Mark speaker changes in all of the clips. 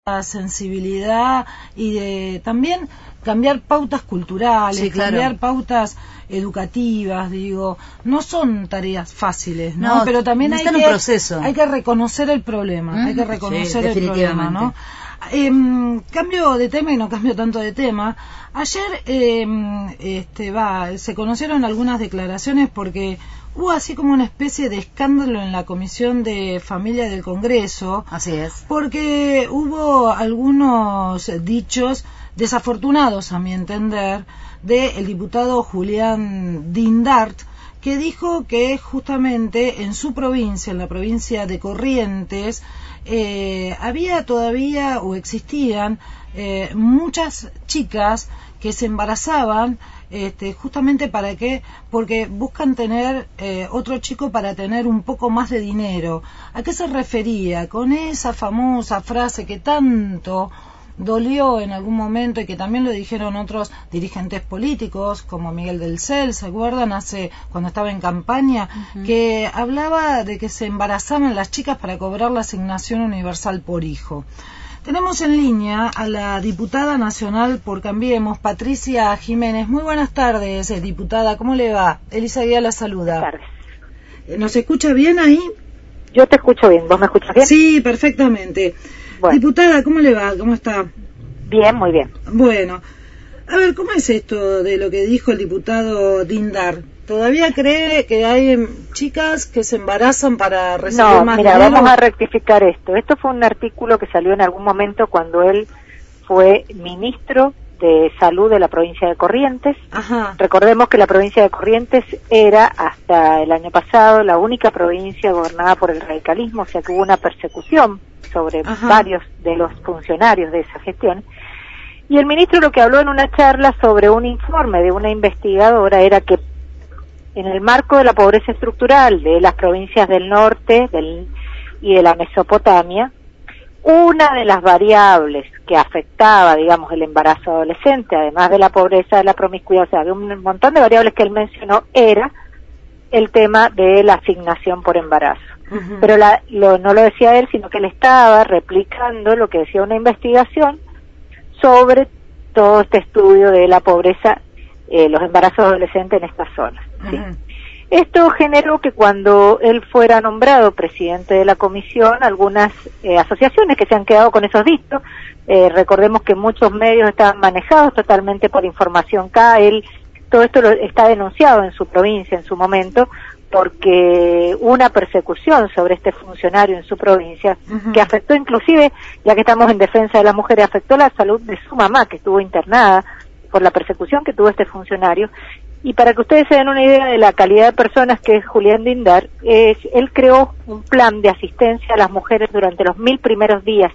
Speaker 1: sensibilidad y de también cambiar pautas culturales,
Speaker 2: sí, claro,
Speaker 1: cambiar pautas educativas, digo, no son tareas fáciles, ¿no? Pero también hay que reconocer el problema, hay que reconocer el problema, ¿no? Cambio de tema y no cambio tanto de tema. Ayer se conocieron algunas declaraciones porque hubo así como una especie de escándalo en la Comisión de Familia del Congreso.
Speaker 2: Así es.
Speaker 1: Porque hubo algunos dichos desafortunados, a mi entender, del diputado Julián Dindart, que dijo que justamente en su provincia, en la provincia de Corrientes, había todavía o existían muchas chicas que se embarazaban justamente ¿para qué? Porque buscan tener otro chico para tener un poco más de dinero. ¿A qué se refería con esa famosa frase que tanto dolió en algún momento y que también lo dijeron otros dirigentes políticos como Miguel del Cel, ¿se acuerdan? Cuando estaba en campaña, que hablaba de que se embarazaban las chicas para cobrar la asignación universal por hijo. Tenemos en línea a la diputada nacional por Cambiemos, Patricia Jiménez. Muy buenas tardes, diputada, ¿cómo le va? Elisa Guía la saluda.
Speaker 3: Buenas tardes.
Speaker 1: ¿Nos escucha bien ahí?
Speaker 3: Yo te escucho bien, ¿vos me escuchas bien?
Speaker 1: Sí, perfectamente. Bueno. Diputada, ¿cómo le va? ¿Cómo está?
Speaker 3: Bien, muy bien.
Speaker 1: Bueno, a ver, ¿cómo es esto de lo que dijo el diputado Dindart? ¿Todavía cree que hay chicas que se embarazan para recibir más dinero?
Speaker 3: No, mira, vamos a rectificar esto. Esto fue un artículo que salió en algún momento cuando él fue ministro de Salud de la provincia de Corrientes.
Speaker 1: Ajá.
Speaker 3: Recordemos que la provincia de Corrientes era, hasta el año pasado, la única provincia gobernada por el radicalismo, o sea que hubo una persecución sobre varios de los funcionarios de esa gestión. Y el ministro lo que habló en una charla sobre un informe de una investigadora era que en el marco de la pobreza estructural de las provincias del norte y de la Mesopotamia, una de las variables que afectaba, digamos, el embarazo adolescente, además de la pobreza, de la promiscuidad, o sea, de un montón de variables que él mencionó, era el tema de la asignación por embarazo. Pero no lo decía él, sino que él estaba replicando lo que decía una investigación sobre todo este estudio de la pobreza, los embarazos adolescentes en estas zonas, ¿sí? Esto generó que cuando él fuera nombrado presidente de la comisión, algunas asociaciones que se han quedado con esos dichos, recordemos que muchos medios estaban manejados totalmente por información K, todo esto está denunciado en su provincia en su momento, porque una persecución sobre este funcionario en su provincia, que afectó inclusive, ya que estamos en defensa de las mujeres, afectó la salud de su mamá, que estuvo internada por la persecución que tuvo este funcionario. Y para que ustedes se den una idea de la calidad de personas que es Julián Dindart, él creó un plan de asistencia a las mujeres durante los 1000 primeros días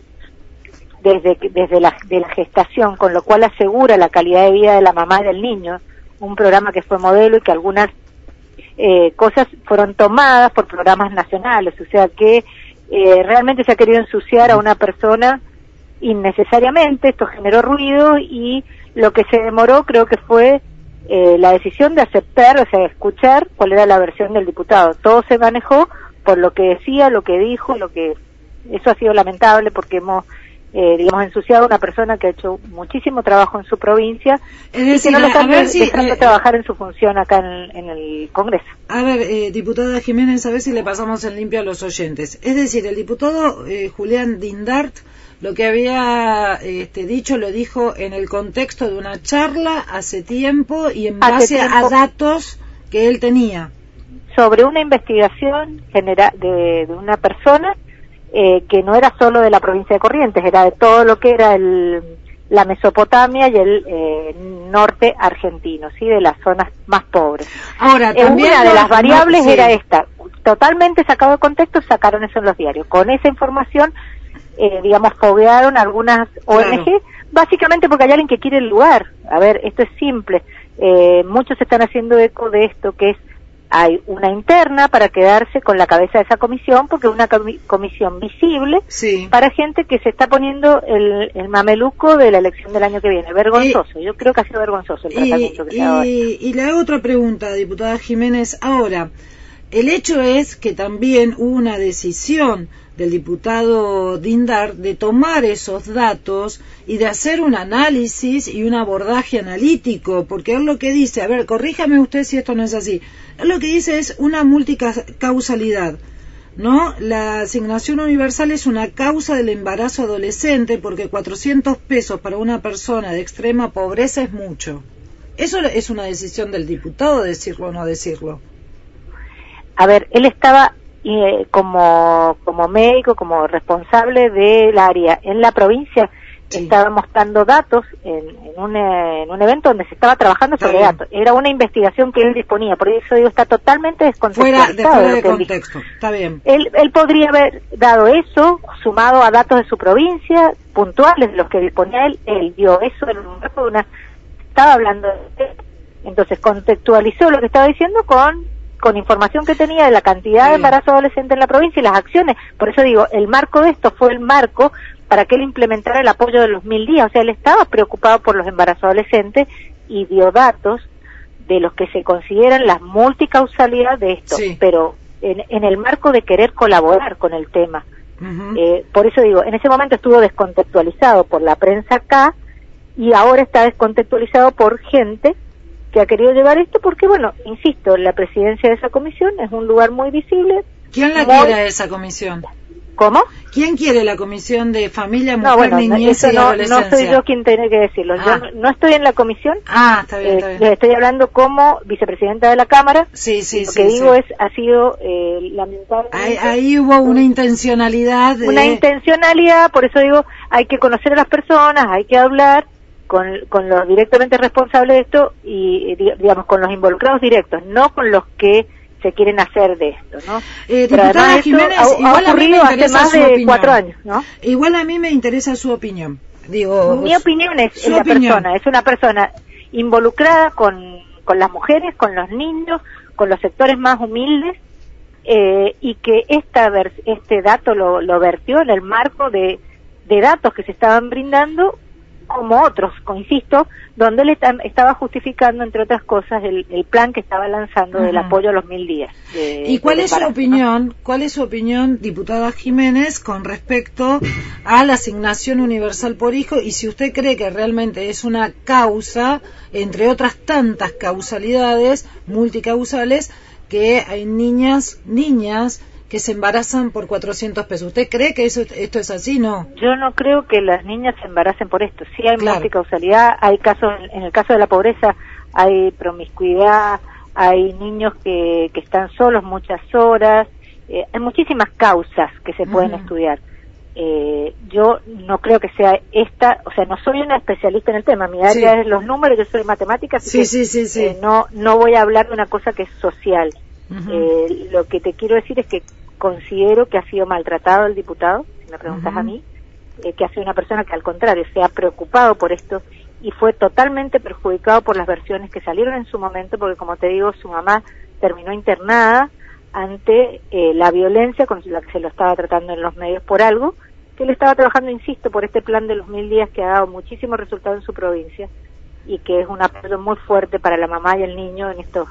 Speaker 3: desde la gestación, con lo cual asegura la calidad de vida de la mamá y del niño, un programa que fue modelo y que algunas cosas fueron tomadas por programas nacionales, o sea que realmente se ha querido ensuciar a una persona innecesariamente. Esto generó ruido y lo que se demoró creo que fue la decisión de aceptar, o sea, escuchar cuál era la versión del diputado. Todo se manejó por lo que decía, lo que dijo, eso ha sido lamentable porque hemos ensuciado a una persona que ha hecho muchísimo trabajo en su provincia y que no lo están dejando trabajar en su función acá en el Congreso.
Speaker 1: A ver, diputada Jiménez, a ver si le pasamos en limpio a los oyentes. Es decir, el diputado Julián Dindart lo que había dicho lo dijo en el contexto de una charla hace tiempo y en base a datos que él tenía.
Speaker 3: Sobre una investigación de una persona que no era solo de la provincia de Corrientes, era de todo lo que era la Mesopotamia y el norte argentino, ¿sí? De las zonas más pobres.
Speaker 1: Ahora, también
Speaker 3: una de las variables era esta, totalmente sacado de contexto, sacaron eso en los diarios. Con esa información, foguearon algunas ONG, básicamente porque hay alguien que quiere el lugar. A ver, esto es simple. Muchos están haciendo eco de esto, que es hay una interna para quedarse con la cabeza de esa comisión, porque es una comisión visible para gente que se está poniendo el mameluco de la elección del año que viene. Vergonzoso, yo creo que ha sido vergonzoso el tratamiento que se ha dado.
Speaker 1: Y le hago otra pregunta, diputada Jiménez. Ahora, el hecho es que también hubo una decisión del diputado Dindar de tomar esos datos y de hacer un análisis y un abordaje analítico, porque él lo que dice, a ver, corríjame usted si esto no es así, él lo que dice es una multicausalidad, ¿no? La asignación universal es una causa del embarazo adolescente porque 400 pesos para una persona de extrema pobreza es mucho. ¿Eso es una decisión del diputado, decirlo o no decirlo?
Speaker 3: A ver, él estaba como médico, como responsable del área en la provincia, sí. Estaba mostrando datos en un evento donde se estaba trabajando sobre datos. Era una investigación que él disponía, por eso digo, está totalmente descontextualizado.
Speaker 1: Fuera de contexto, está bien.
Speaker 3: Él podría haber dado eso, sumado a datos de su provincia, puntuales de los que disponía él dio eso en un marco de una... Estaba hablando de... Entonces contextualizó lo que estaba diciendo con información que tenía de la cantidad de embarazo adolescente en la provincia y las acciones. Por eso digo, el marco de esto fue el marco para que él implementara el apoyo de los 1000 días. O sea, él estaba preocupado por los embarazos adolescentes y dio datos de los que se consideran la multicausalidad de esto, sí. Pero en el marco de querer colaborar con el tema. Por eso digo, en ese momento estuvo descontextualizado por la prensa acá y ahora está descontextualizado por gente que ha querido llevar esto porque, bueno, insisto, la presidencia de esa comisión es un lugar muy visible.
Speaker 1: ¿Quién la quiere esa comisión?
Speaker 3: ¿Cómo?
Speaker 1: ¿Quién quiere la comisión de familia, mujer, niñez y adolescencia?
Speaker 3: No soy yo quien tiene que decirlo. Yo no estoy en la comisión.
Speaker 1: Está bien, está bien.
Speaker 3: Les estoy hablando como vicepresidenta de la Cámara.
Speaker 1: Sí.
Speaker 3: Lo que digo ha sido lamentable.
Speaker 1: Ahí hubo una intencionalidad.
Speaker 3: Una intencionalidad, por eso digo, hay que conocer a las personas, hay que hablar con los directamente responsables de esto y digamos con los involucrados directos, no con los que se quieren hacer de esto, ¿no?
Speaker 1: Diputada Jiménez, igual a mí me interesa
Speaker 3: hace más de 4 años, ¿no?
Speaker 1: Igual a mí me interesa su opinión.
Speaker 3: Mi opinión es es una persona involucrada con las mujeres, con los niños, con los sectores más humildes, y que este dato lo vertió en el marco de datos que se estaban brindando como otros, insisto, donde él estaba justificando, entre otras cosas, el plan que estaba lanzando del apoyo a los 1000 días.
Speaker 1: ¿Y cuál es su opinión? ¿No? ¿Cuál es su opinión, diputada Jiménez, con respecto a la asignación universal por hijo? Y si usted cree que realmente es una causa, entre otras tantas causalidades, multicausales, que hay niñas que se embarazan por 400 pesos. ¿Usted cree que esto es así? No.
Speaker 3: Yo no creo que las niñas se embaracen por esto. Sí hay multicausalidad, hay casos, en el caso de la pobreza hay promiscuidad, hay niños que están solos muchas horas, hay muchísimas causas que se pueden estudiar. Yo no creo que sea esta, o sea, no soy una especialista en el tema, mi área es los números, yo soy matemática, así que no voy a hablar de una cosa que es social. Lo que te quiero decir es que considero que ha sido maltratado el diputado, si me preguntas a mí, que ha sido una persona que al contrario se ha preocupado por esto y fue totalmente perjudicado por las versiones que salieron en su momento, porque como te digo, su mamá terminó internada ante la violencia con la que se lo estaba tratando en los medios por algo, que él estaba trabajando, insisto, por este plan de los 1000 días que ha dado muchísimos resultados en su provincia y que es un apoyo muy fuerte para la mamá y el niño en estos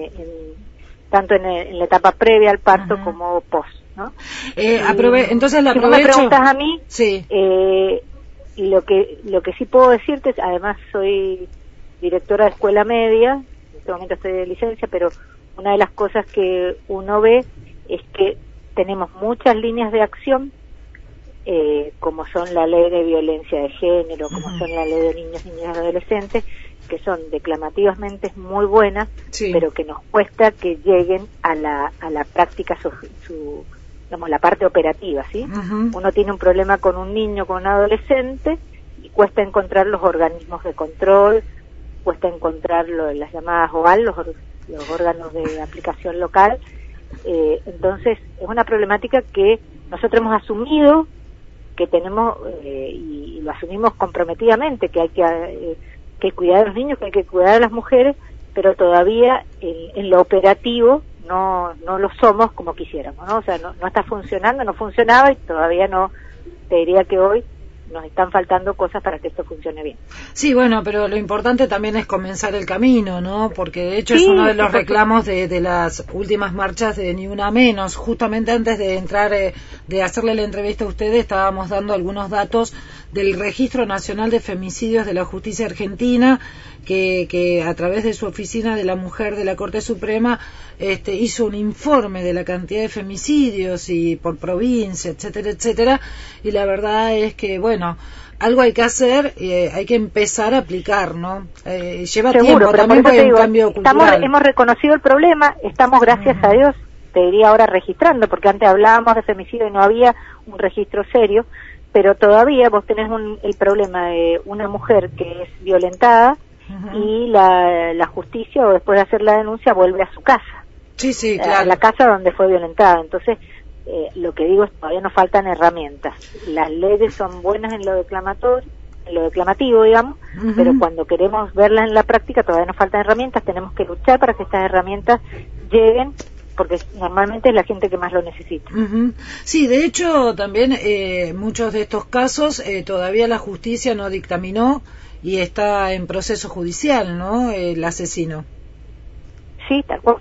Speaker 3: tanto en la etapa previa al parto como post, ¿no?
Speaker 1: Entonces la aprovecho.
Speaker 3: Si me preguntas a mí,
Speaker 1: sí.
Speaker 3: Lo que sí puedo decirte, además soy directora de escuela media, en este momento estoy de licencia, pero una de las cosas que uno ve es que tenemos muchas líneas de acción, como son la ley de violencia de género, como son la ley de niños, niñas y adolescentes, que son declamativamente muy buenas, pero que nos cuesta que lleguen a la práctica digamos, la parte operativa, ¿sí? Uno tiene un problema con un niño, con un adolescente, y cuesta encontrar los organismos de control, cuesta encontrar las llamadas OAL, los órganos de aplicación local. Entonces, es una problemática que nosotros hemos asumido, que tenemos, y lo asumimos comprometidamente, que hay que cuidar a los niños, que hay que cuidar a las mujeres, pero todavía en lo operativo no lo somos como quisiéramos, ¿no? O sea, no está funcionando, no funcionaba y todavía no, te diría que hoy nos están faltando cosas para que esto funcione bien.
Speaker 1: Sí, bueno, pero lo importante también es comenzar el camino, ¿no? Porque de hecho es uno de los reclamos de las últimas marchas de Ni Una Menos. Justamente antes de entrar, de hacerle la entrevista a ustedes, estábamos dando algunos datos del Registro Nacional de Femicidios de la Justicia Argentina, que a través de su Oficina de la Mujer de la Corte Suprema hizo un informe de la cantidad de femicidios y por provincia, etcétera, etcétera, y la verdad es que, bueno, algo hay que hacer, hay que empezar a aplicar, ¿no? Lleva tiempo,
Speaker 3: pero
Speaker 1: también hay un
Speaker 3: cambio cultural. Hemos reconocido el problema, estamos, gracias a Dios, te diría ahora registrando, porque antes hablábamos de femicidio y no había un registro serio, pero todavía vos tenés el problema de una mujer que es violentada, y la justicia, o después de hacer la denuncia, vuelve a su casa.
Speaker 1: Sí, claro.
Speaker 3: A la casa donde fue violentada. Entonces, lo que digo es que todavía nos faltan herramientas. Las leyes son buenas en lo declamativo, digamos, pero cuando queremos verlas en la práctica todavía nos faltan herramientas. Tenemos que luchar para que estas herramientas lleguen, porque normalmente es la gente que más lo necesita.
Speaker 1: Sí, de hecho, también muchos de estos casos todavía la justicia no dictaminó y está en proceso judicial, ¿no? El asesino.
Speaker 3: Sí, tal cual.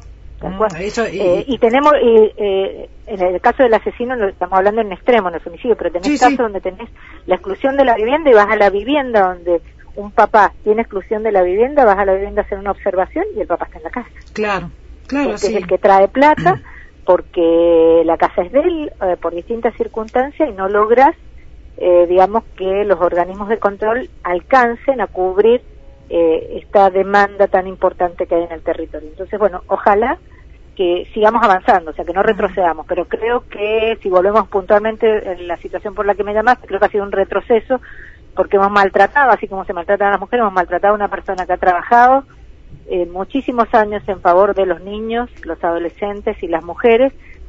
Speaker 3: Y tenemos, en el caso del asesino, estamos hablando en extremo, en el femicidio, pero tenés casos donde tenés la exclusión de la vivienda y vas a la vivienda donde un papá tiene exclusión de la vivienda, vas a la vivienda a hacer una observación y el papá está en la casa.
Speaker 1: Claro,
Speaker 3: porque
Speaker 1: sí.
Speaker 3: Es el que trae plata, porque la casa es de él, por distintas circunstancias, y no logras, digamos, que los organismos de control alcancen a cubrir esta demanda tan importante que hay en el territorio. Entonces, bueno, ojalá que sigamos avanzando, o sea, que no retrocedamos, pero creo que si volvemos puntualmente en la situación por la que me llamaste, creo que ha sido un retroceso, porque hemos maltratado, así como se maltratan a las mujeres, hemos maltratado a una persona que ha trabajado muchísimos años en favor de los niños, los adolescentes y las mujeres,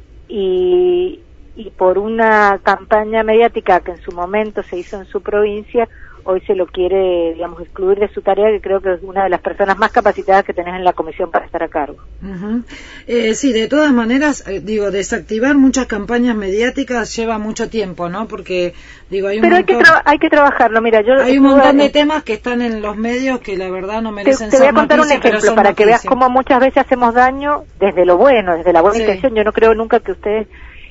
Speaker 3: y por una campaña mediática que en su momento se hizo en su provincia, hoy se lo quiere, digamos, excluir de su tarea, que creo que es una de las personas más capacitadas que tenés en la comisión para estar a cargo.
Speaker 1: Sí, de todas maneras, desactivar muchas campañas mediáticas lleva mucho tiempo, ¿no? Porque, hay un
Speaker 3: Pero hay que trabajarlo, mira,
Speaker 1: hay un montón de temas que están en los medios que la verdad no merecen
Speaker 3: ser. Te voy a contar un ejemplo para que veas cómo muchas veces hacemos daño desde lo bueno, desde la buena intención. Yo no creo nunca que ustedes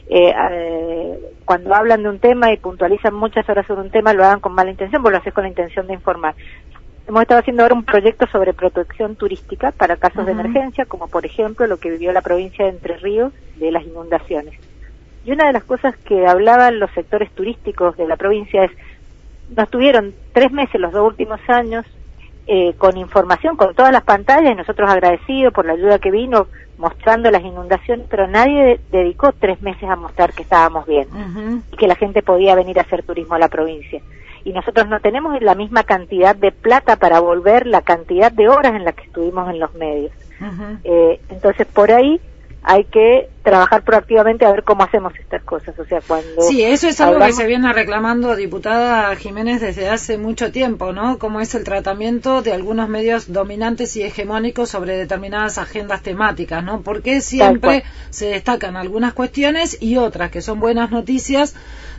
Speaker 3: cuando hablan de un tema y puntualizan muchas horas sobre un tema lo hagan con mala intención, vos lo haces con la intención de informar. Hemos estado haciendo ahora un proyecto sobre protección turística para casos de emergencia, como por ejemplo lo que vivió la provincia de Entre Ríos de las inundaciones. Y una de las cosas que hablaban los sectores turísticos de la provincia es, nos tuvieron 3 meses los 2 últimos años con información, con todas las pantallas, y nosotros agradecidos por la ayuda que vino mostrando las inundaciones, pero nadie dedicó 3 meses a mostrar que estábamos bien y que la gente podía venir a hacer turismo a la provincia. Y nosotros no tenemos la misma cantidad de plata para volver la cantidad de horas en las que estuvimos en los medios. Entonces, por ahí hay que trabajar proactivamente a ver cómo hacemos estas cosas. O sea, cuando
Speaker 1: sí, eso es algo que se viene reclamando, diputada Jiménez, desde hace mucho tiempo, ¿no? Cómo es el tratamiento de algunos medios dominantes y hegemónicos sobre determinadas agendas temáticas, ¿no? Porque siempre se destacan algunas cuestiones y otras que son buenas noticias,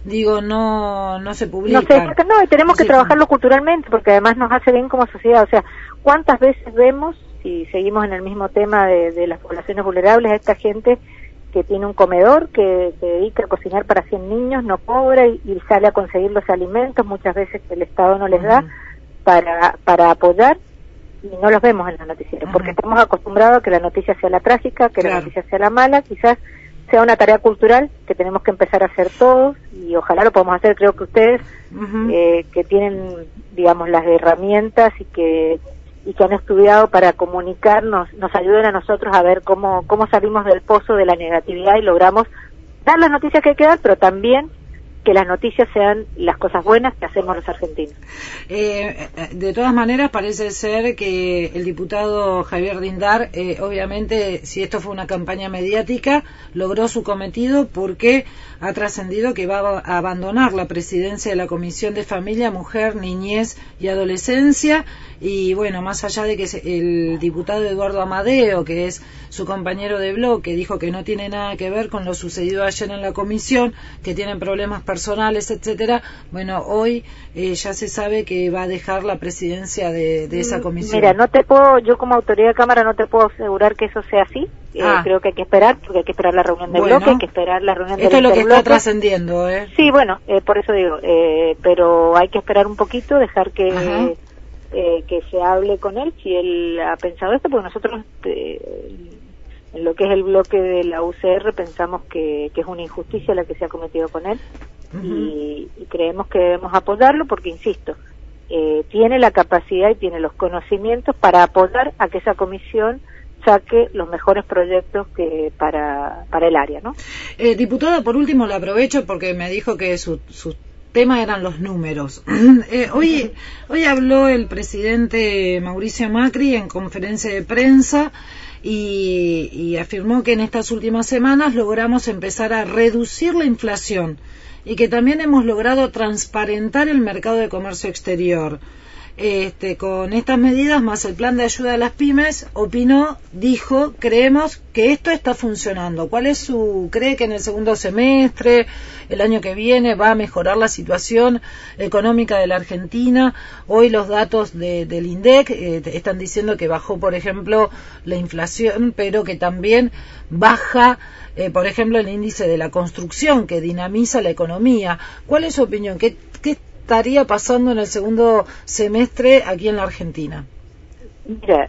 Speaker 1: no se publican.
Speaker 3: No, y tenemos que trabajarlo culturalmente, porque además nos hace bien como sociedad. O sea, ¿cuántas veces vemos, si seguimos en el mismo tema de las poblaciones vulnerables, a esta gente que tiene un comedor, que se dedica a cocinar para 100 niños, no cobra y sale a conseguir los alimentos, muchas veces el Estado no les da para apoyar, y no los vemos en los noticieros, porque estamos acostumbrados a que la noticia sea la trágica, que la noticia sea la mala. Quizás sea una tarea cultural que tenemos que empezar a hacer todos, y ojalá lo podamos hacer. Creo que ustedes que tienen, digamos, las herramientas y que han estudiado para comunicarnos, nos ayuden a nosotros a ver cómo salimos del pozo de la negatividad y logramos dar las noticias que hay que dar, pero también que las noticias sean las cosas buenas que hacemos los argentinos.
Speaker 1: De todas maneras, parece ser que el diputado Javier Dindar, obviamente, si esto fue una campaña mediática, logró su cometido, porque ha trascendido que va a abandonar la presidencia de la Comisión de Familia, Mujer, Niñez y Adolescencia. Y bueno, más allá de que el diputado Eduardo Amadeo, que es su compañero de bloque, dijo que no tiene nada que ver con lo sucedido ayer en la comisión, que tienen problemas personales personales, etcétera. Bueno, hoy ya se sabe que va a dejar la presidencia de esa comisión.
Speaker 3: Mira, yo como autoridad de Cámara no te puedo asegurar que eso sea así. Creo que hay que esperar, porque hay que esperar la reunión del bloque, hay que esperar la reunión del
Speaker 1: Esto es lo que está trascendiendo,
Speaker 3: Sí, bueno, por eso digo, pero hay que esperar un poquito, dejar que se hable con él, si él ha pensado esto, porque nosotros en lo que es el bloque de la UCR pensamos que es una injusticia la que se ha cometido con él, y creemos que debemos apoyarlo porque, insisto, tiene la capacidad y tiene los conocimientos para apoyar a que esa comisión saque los mejores proyectos para el área, ¿no?
Speaker 1: Diputada, por último, la aprovecho porque me dijo que su tema eran los números. Hoy habló el presidente Mauricio Macri en conferencia de prensa y afirmó que en estas últimas semanas logramos empezar a reducir la inflación y que también hemos logrado transparentar el mercado de comercio exterior. Con estas medidas más el plan de ayuda a las pymes, dijo, creemos que esto está funcionando. ¿Cree que en el segundo semestre, el año que viene, va a mejorar la situación económica de la Argentina? Hoy los datos del INDEC están diciendo que bajó, por ejemplo, la inflación, pero que también baja, por ejemplo, el índice de la construcción, que dinamiza la economía. ¿Cuál es su opinión? ¿Qué estaría pasando en el segundo semestre aquí en la Argentina?
Speaker 3: Mira,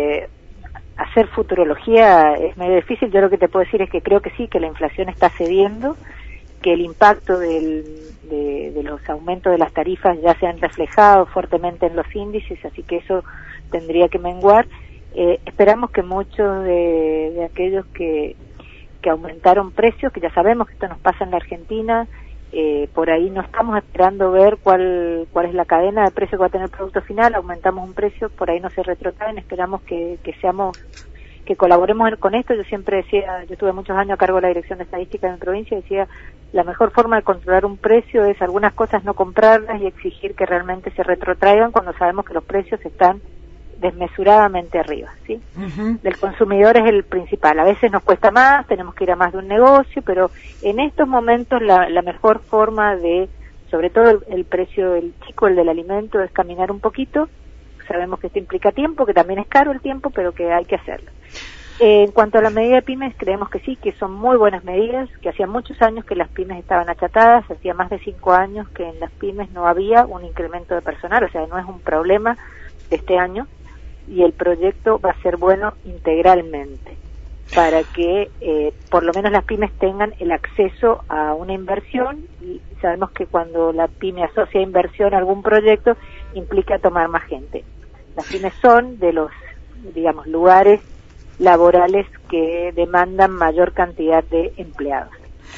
Speaker 3: hacer futurología es medio difícil. Yo lo que te puedo decir es que creo que sí, que la inflación está cediendo, que el impacto de los aumentos de las tarifas ya se han reflejado fuertemente en los índices, así que eso tendría que menguar. Esperamos que muchos de aquellos que aumentaron precios, que ya sabemos que esto nos pasa en la Argentina, por ahí no estamos esperando ver cuál es la cadena de precio que va a tener el producto final, aumentamos un precio, por ahí no se retrotraen, esperamos que colaboremos con esto. Yo siempre decía, yo tuve muchos años a cargo de la Dirección de Estadística de mi provincia, decía, la mejor forma de controlar un precio es algunas cosas no comprarlas y exigir que realmente se retrotraigan cuando sabemos que los precios están desmesuradamente arriba, ¿sí? Del consumidor es el principal. A veces nos cuesta más, tenemos que ir a más de un negocio, pero en estos momentos la mejor forma de, sobre todo el precio del chico, el del alimento, es caminar un poquito. Sabemos que esto implica tiempo, que también es caro el tiempo, pero que hay que hacerlo. En cuanto a la medida de pymes, creemos que sí, que son muy buenas medidas, que hacía muchos años que las pymes estaban achatadas, hacía más de 5 años que en las pymes no había un incremento de personal, o sea, no es un problema de este año, y el proyecto va a ser bueno integralmente para que por lo menos las pymes tengan el acceso a una inversión, y sabemos que cuando la pyme asocia inversión a algún proyecto implica tomar más gente. Las pymes son de los, digamos, lugares laborales que demandan mayor cantidad de empleados.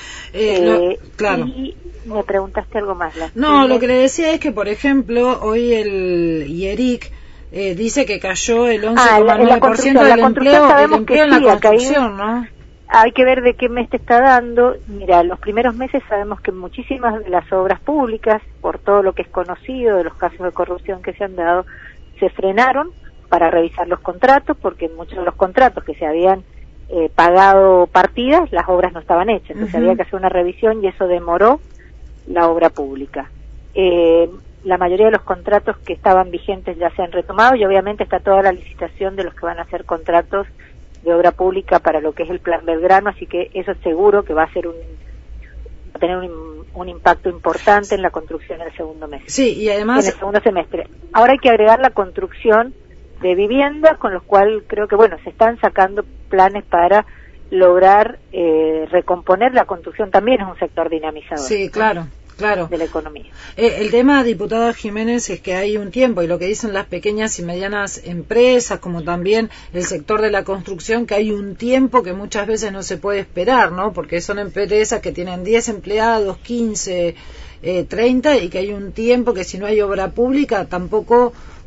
Speaker 1: Claro.
Speaker 3: Y me preguntaste algo más.
Speaker 1: Lo que le decía es que, por ejemplo, hoy el IERIC dice que cayó el 11,9% del empleo en la construcción, ¿no?
Speaker 3: Hay que ver de qué mes te está dando. Mira, los primeros meses sabemos que muchísimas de las obras públicas, por todo lo que es conocido de los casos de corrupción que se han dado, se frenaron para revisar los contratos, porque muchos de los contratos que se habían pagado partidas, las obras no estaban hechas, entonces había que hacer una revisión y eso demoró la obra pública. La mayoría de los contratos que estaban vigentes ya se han retomado y obviamente está toda la licitación de los que van a hacer contratos de obra pública para lo que es el Plan Belgrano, así que eso es seguro que va a tener un impacto importante en la construcción en el segundo mes.
Speaker 1: Sí, y además
Speaker 3: en el segundo semestre. Ahora hay que agregar la construcción de viviendas, con los cuales creo que se están sacando planes para lograr recomponer la construcción. También es un sector dinamizador.
Speaker 1: Sí, claro.
Speaker 3: De la economía.
Speaker 1: El tema, diputada Jiménez, es que hay un tiempo, y lo que dicen las pequeñas y medianas empresas, como también el sector de la construcción, que hay un tiempo que muchas veces no se puede esperar, ¿no? Porque son empresas que tienen 10 empleados, 15, 30, y que hay un tiempo que si no hay obra pública tampoco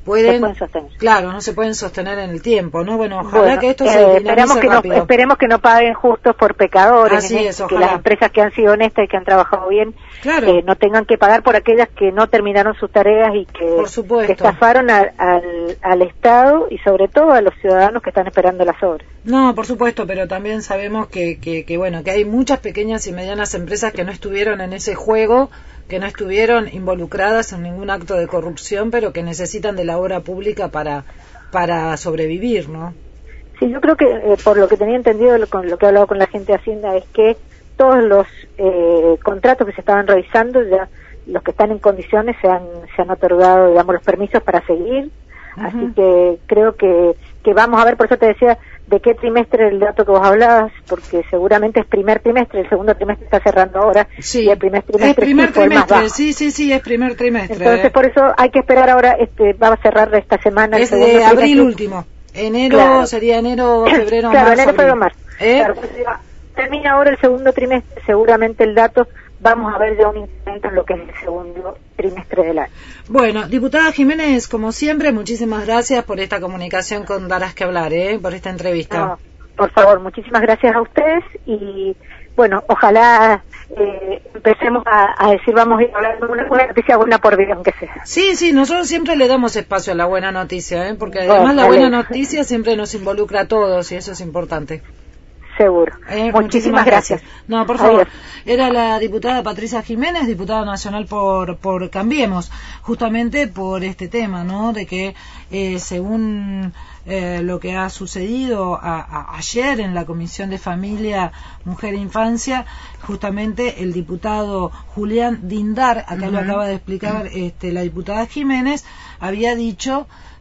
Speaker 1: pueden
Speaker 3: sostener.
Speaker 1: Claro, no se pueden sostener en el tiempo, ¿no? Bueno, ojalá que esto se
Speaker 3: dinamice rápido. Esperemos que no paguen justos por pecadores.
Speaker 1: Así es,
Speaker 3: que las empresas que han sido honestas y que han trabajado bien,
Speaker 1: claro,
Speaker 3: no tengan que pagar por aquellas que no terminaron sus tareas y que estafaron al Estado y sobre todo a los ciudadanos que están esperando las obras.
Speaker 1: No, por supuesto, pero también sabemos que bueno, que hay muchas pequeñas y medianas empresas que no estuvieron en ese juego, que no estuvieron involucradas en ningún acto de corrupción, pero que necesitan de la obra pública para sobrevivir, ¿no?
Speaker 3: Sí, yo creo que por lo que tenía entendido con lo que he hablado con la gente de Hacienda es que todos los contratos que se estaban revisando, ya los que están en condiciones se han otorgado, digamos, los permisos para seguir. Así que creo que vamos a ver, por eso te decía de qué trimestre el dato que vos hablabas, porque seguramente es primer trimestre, el segundo trimestre está cerrando ahora,
Speaker 1: sí,
Speaker 3: y el primer trimestre
Speaker 1: es primer trimestre, sí, es primer trimestre.
Speaker 3: Entonces por eso hay que esperar ahora, va a cerrar esta semana.
Speaker 1: Es de abril último, enero, claro. Sería enero, febrero,
Speaker 3: claro,
Speaker 1: marzo,
Speaker 3: enero, febrero, marzo. Claro, termina ahora el segundo trimestre, seguramente el dato, vamos a ver ya un incremento en lo que es el segundo trimestre del año.
Speaker 1: Bueno, diputada Jiménez, como siempre, muchísimas gracias por esta comunicación con Darás que Hablar, por esta entrevista.
Speaker 3: No, por favor, muchísimas gracias a ustedes y, bueno, ojalá empecemos a decir, vamos a ir hablando de una noticia buena por día, aunque sea.
Speaker 1: Sí, nosotros siempre le damos espacio a la buena noticia, porque además la buena noticia siempre nos involucra a todos y eso es importante.
Speaker 3: Seguro. Muchísimas gracias.
Speaker 1: No, por favor. Adiós. Era la diputada Patricia Jiménez, diputada nacional por Cambiemos, justamente por este tema, ¿no? De que según lo que ha sucedido ayer en la Comisión de Familia, Mujer e Infancia, justamente el diputado Julián Dindar, acá lo acaba de explicar la diputada Jiménez, había dicho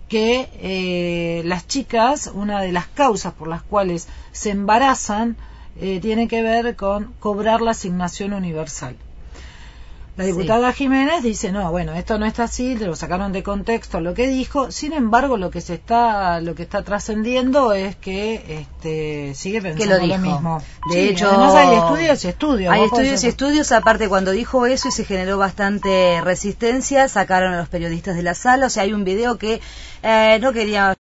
Speaker 1: que las chicas, una de las causas por las cuales se embarazan tiene que ver con cobrar la asignación universal. La diputada Jiménez dice, no, bueno, esto no está así, lo sacaron de contexto lo que dijo, sin embargo lo que está trascendiendo es que sigue pensando lo mismo.
Speaker 2: De hecho,
Speaker 1: además hay estudios y estudios.
Speaker 2: Hay estudios y estudios, aparte cuando dijo eso y se generó bastante resistencia, sacaron a los periodistas de la sala, o sea, hay un video que no quería